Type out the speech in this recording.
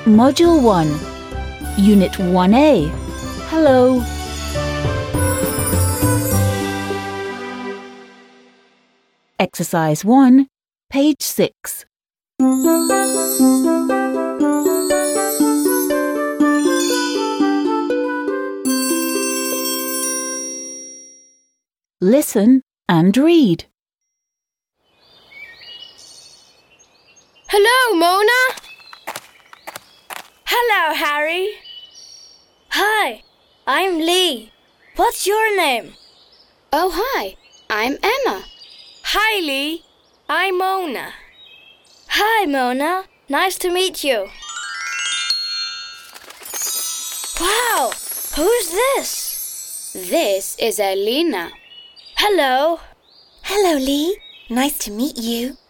Module 1, Unit 1A. Hello. Exercise 1, page 6. Listen and read. Hello, Mona. Hello, Harry. Hi, I'm Lee. What's your name? Oh, hi. I'm Emma. Hi, Lee. I'm Mona. Hi, Mona. Nice to meet you. Wow, who's this? This is Elena. Hello. Hello, Lee. Nice to meet you.